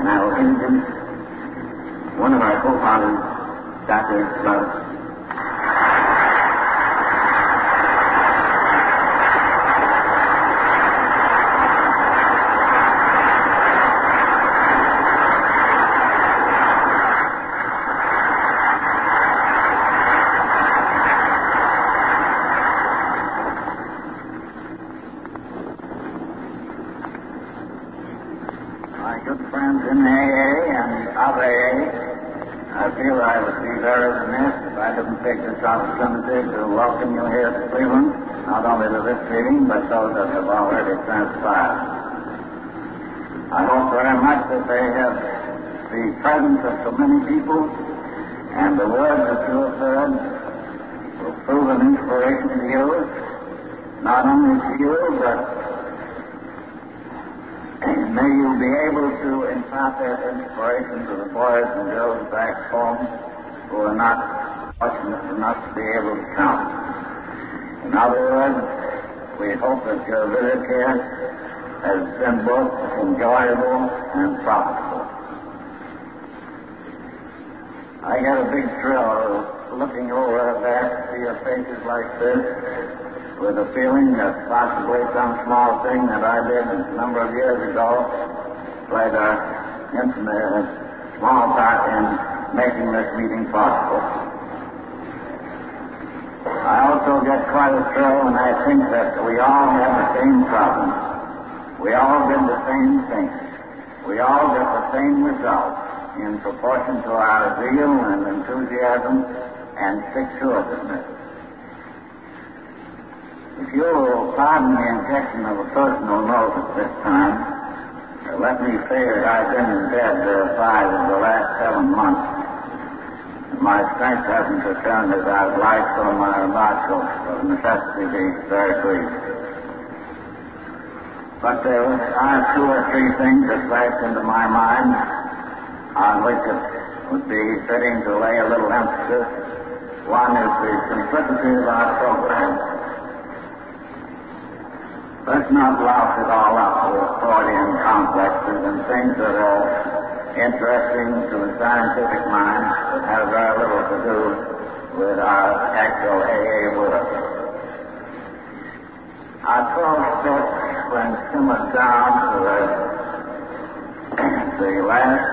Now, one of our co-founders, Dr. Love. Good friends in AA and of AA, I feel I would be very remiss if I didn't take this opportunity to welcome you here to Cleveland, not only to this meeting, but those that have already transpired. I hope very much that they have the presence of so many people, and the words that you have heard will prove an inspiration to you, not only to you, but may you be able to impart that inspiration to the boys and girls back home who are not fortunate enough to be able to come. In other words, we hope that your visit here has been both enjoyable and profitable. I get a big thrill looking over there to see your faces like this, with a feeling that possibly some small thing that I did a number of years ago played a small part in making this meeting possible. I also get quite a thrill when I think that we all have the same problems. We all did the same thing. We all get the same result in proportion to our zeal and enthusiasm and stick-to-itiveness. If you will pardon the injection of a personal note at this time, let me say that I've been in bed 5 of the last 7 months. My strength hasn't returned as I'd like, so my remarks will of necessity be very brief. But there are 2 or 3 things that flashed into my mind on which it would be fitting to lay a little emphasis. One is the simplicity of our program. Let's not louse it all up with Freudian complexes and things that are interesting to the scientific mind but have very little to do with our actual AA work. Our 12 steps, when simmered down to the last,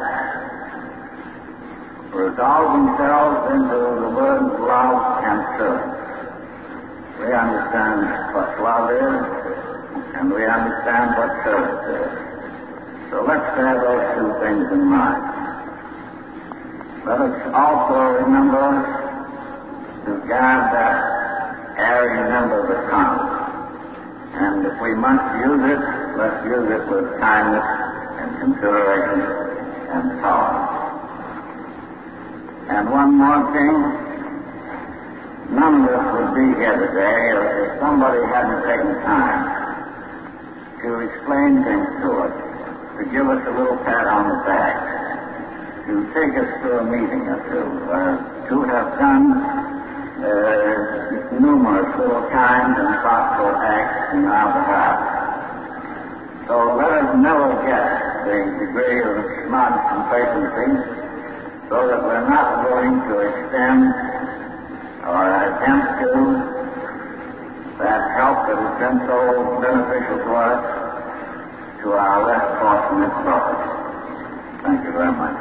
resolve themselves into the words love and truth. We understand what love is, and we understand what service is. So let's bear those 2 things in mind. Let us also remember to guard that airy number that comes. And if we must use it, let's use it with kindness and consideration and tolerance. And one more thing, none of us would be here today if somebody hadn't taken time to explain things to us, to give us a little pat on the back, to take us through a meeting or 2, to have done numerous little kind and thoughtful acts in our behalf. So let us never get the degree of smart complacency so that we're not willing to extend or attempt to that help that has been so beneficial to us, to our less fortunate brothers. Thank you very much.